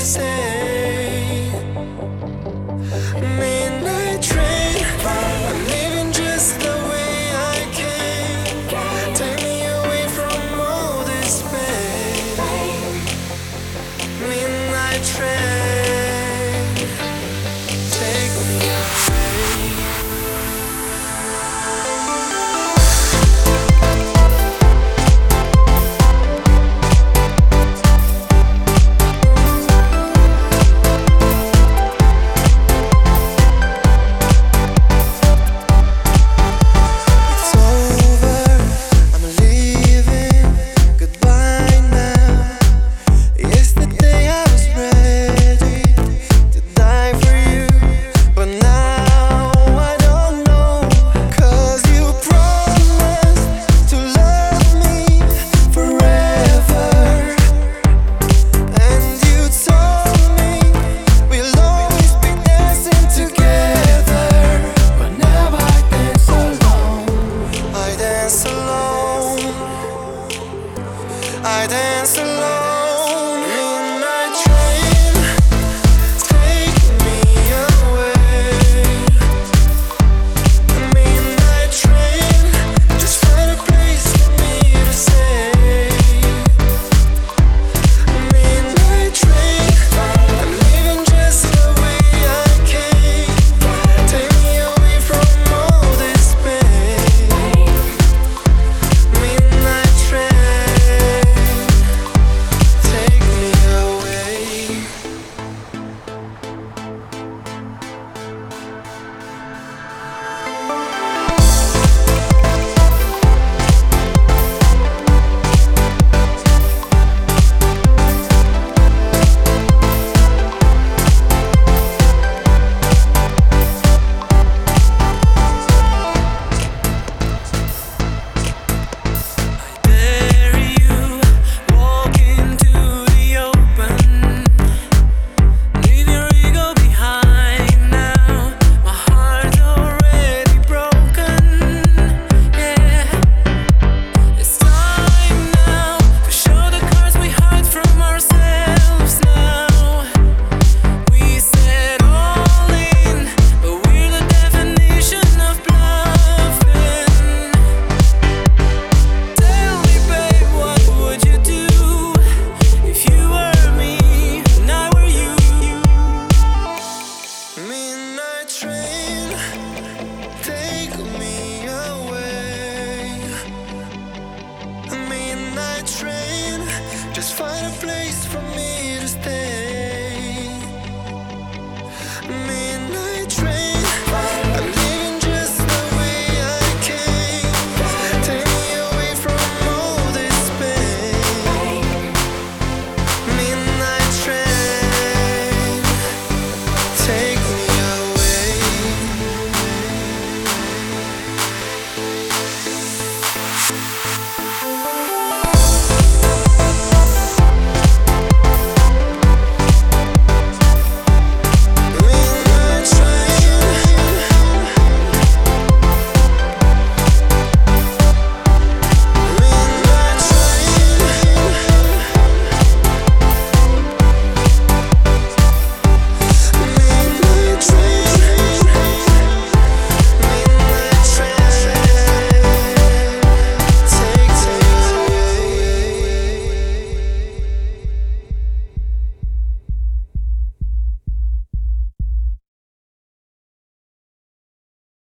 say. Midnight train, I'm living just the way I can. Take me away from all this pain. Midnight train, take me away. I dance alone. Midnight train, take me away. Midnight train, just find a place for me to stay. Midnight train, I'm living just the way I can. Take me away from all this pain. Midnight train. Just find a place.